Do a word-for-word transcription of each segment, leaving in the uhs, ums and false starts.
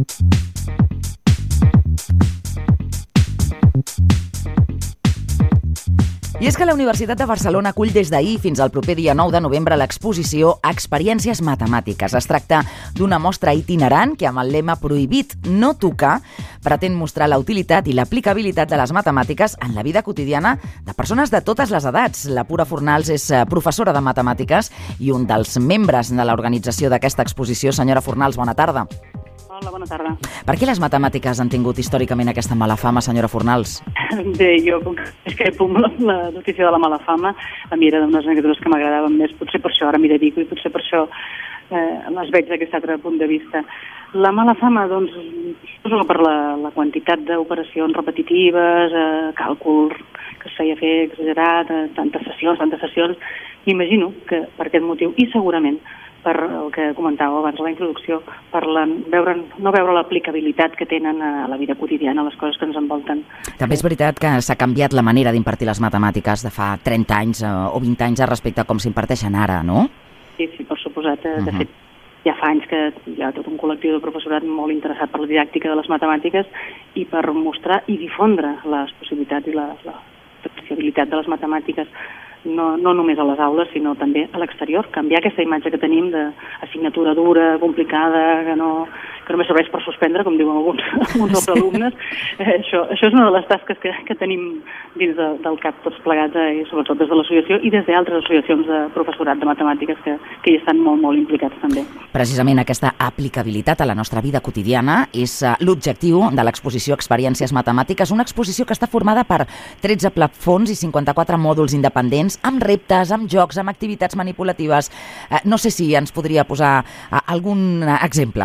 I és que la Universitat de Barcelona acull des d'ahir fins al proper dia nou de novembre l'exposició Experiències matemàtiques. Es tracta d'una mostra itinerant que, amb el lema Prohibit no tocar, pretén mostrar la utilitat i l'aplicabilitat de les matemàtiques en la vida quotidiana de persones de totes les edats. La Pura Fornals és professora de matemàtiques i un dels membres de l'organització d'aquesta exposició. Senyora Fornals, bona tarda. Hola, bona tarda. Per què les matemàtiques han tingut històricament aquesta mala fama, senyora Fornals? Bé, jo, com que és que la, la notícia de la mala fama, a mi era d'unes aneccdotes que m'agradaven més, potser per això ara m'hi dedico i potser per això eh, les veig d'aquest altre punt de vista. La mala fama, doncs, suposo que per la, la quantitat d'operacions repetitives, eh, càlcul que es feia fer exagerat, eh, tantes sessions, tantes sessions, imagino que per aquest motiu, i segurament per el que comentàveu abans a la introducció, per la, veure, no veure l'aplicabilitat que tenen a la vida quotidiana, a les coses que ens envolten. També és veritat que s'ha canviat la manera d'impartir les matemàtiques de fa trenta anys o vint anys respecte a com s'imparteixen ara, no? Sí, sí, per suposat. De Uh-huh. fet, ja fa anys que hi ha tot un col·lectiu de professorat molt interessat per la didàctica de les matemàtiques i per mostrar i difondre les possibilitats i la, la possibilitat de les matemàtiques. No, no només a les aules, sinó també a l'exterior. Canviar aquesta imatge que tenim d'assignatura dura, complicada, que no, que només serveix per suspendre, com diuen alguns, alguns dels alumnes. Eh, això, això és una de les tasques que, que tenim dins de, del cap tots plegats, eh, sobretot des de l'associació i des d'altres associacions de professorat de matemàtiques que, que hi estan molt, molt implicats també. Precisament aquesta aplicabilitat a la nostra vida quotidiana és uh, l'objectiu de l'exposició Experiències matemàtiques, una exposició que està formada per tretze plafons i cinquanta-quatre mòduls independents amb reptes, amb jocs, amb activitats manipulatives. Eh, no sé si ens podria posar eh, algun exemple.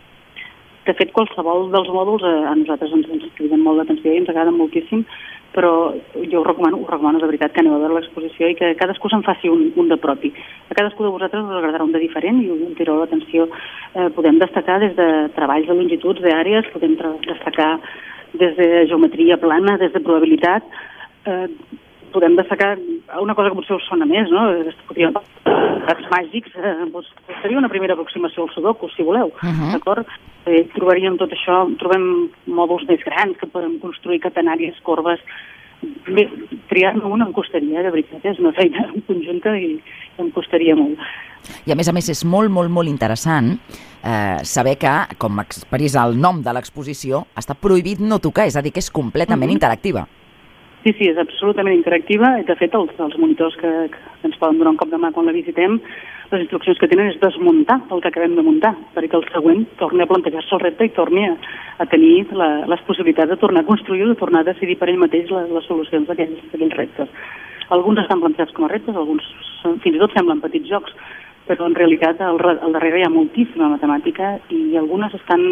De fet, qualsevol dels mòduls eh, a nosaltres ens, ens criden molt l'atenció i ens agraden moltíssim, però jo ho recomano, ho recomano de veritat que aneu a veure l'exposició i que cadascú se'n faci un, un de propi. A cadascú de vosaltres us agradarà un de diferent i us tireu l'atenció. Eh, podem destacar des de treballs de longituds, d'àrees, podem destacar des de geometria plana, des de probabilitat, eh, podem destacar una cosa que potser us sona més, no? Podríem els màgics, eh, doncs seria una primera aproximació al sudoku, si voleu, Uh-huh. d'acord? Eh, trobaríem tot això, trobem mòduls més grans que podem construir catenàries, corbes. Bé, triar-ne un em costaria, de veritat, és una feina conjunta i em costaria molt. I a més a més és molt, molt, molt interessant eh, saber que, com expressa el nom de l'exposició, està prohibit no tocar, és a dir, que és completament Uh-huh. interactiva. Sí, sí, és absolutament interactiva. De fet, els, els monitors que, que ens poden donar un cop de mà quan la visitem, les instruccions que tenen és desmuntar el que acabem de muntar, perquè el següent torni a plantejar-se el repte i torni a, a tenir la, les possibilitats de tornar a construir o de tornar a decidir per ell mateix les, les solucions d'aquells, d'aquells reptes. Alguns estan plantejats com a reptes, alguns fins i tot semblen petits jocs, però en realitat al, al darrere hi ha moltíssima matemàtica i algunes estan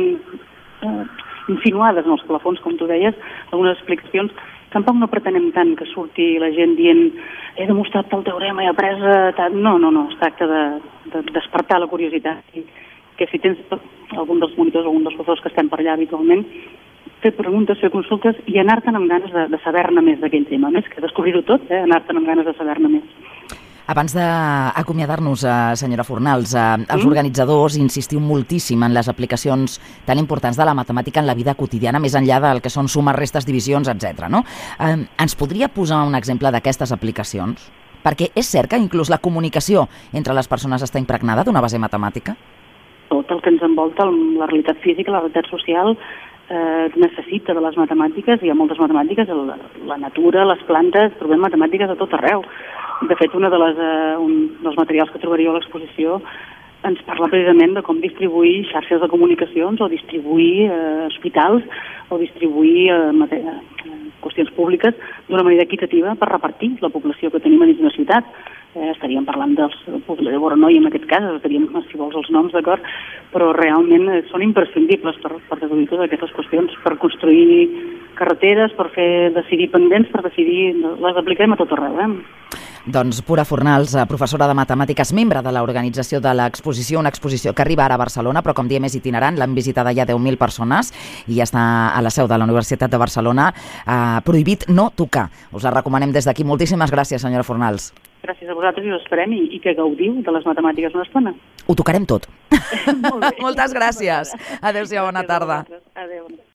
eh, insinuades en els plafons, com tu deies, algunes explicacions. Tampoc no pretenem tant que surti la gent dient he demostrat el teorema, he après... Tant. No, no, no, es tracta de, de despertar la curiositat. I que si tens algun dels monitors, algun dels professors que estem per allà habitualment, fer preguntes, fer consultes i anar-te'n amb ganes de, de saber-ne més d'aquell tema. Més que descobrir-ho tot, eh? Anar-te'n amb ganes de saber-ne més. Abans d'acomiadar-nos, eh, senyora Fornals, eh, els Mm. organitzadors insistiu moltíssim en les aplicacions tan importants de la matemàtica en la vida quotidiana, més enllà del que són sumes, restes, divisions, etcètera. No? Eh, ens podria posar un exemple d'aquestes aplicacions? Perquè és cert que inclús la comunicació entre les persones està impregnada d'una base matemàtica? Tot el que ens envolta, la realitat física, la realitat social, eh, necessita de les matemàtiques. Hi ha moltes matemàtiques, la, la natura, les plantes, trobem matemàtiques a tot arreu. De fet, una de les, eh, un dels materials que trobaríeu a l'exposició ens parla precisament de com distribuir xarxes de comunicacions o distribuir eh, hospitals o distribuir eh, matèria, eh, qüestions públiques d'una manera equitativa per repartir la població que tenim a dins d'una ciutat. Eh, estaríem parlant dels poble de Voronoi en aquest cas, estaríem, si vols, els noms, d'acord, però realment eh, són imprescindibles per, per resoldre totes aquestes qüestions, per construir carreteres, per fer decidir pendents, per decidir... Les apliquem a tot arreu, eh? Doncs Pura Fornals, professora de matemàtiques, membre de l'organització de l'exposició, una exposició que arriba ara a Barcelona, però com diem és itinerant, l'han visitada ja deu mil persones i ja està a la seu de la Universitat de Barcelona. Eh, prohibit no tocar. Us la recomanem des d'aquí. Moltíssimes gràcies, senyora Fornals. gràcies a vosaltres i us esperem i, i que gaudiu de les matemàtiques una estona. Ho tocarem tot. Molt bé. Moltes gràcies. Adéu-siau, bona tarda. Adéu.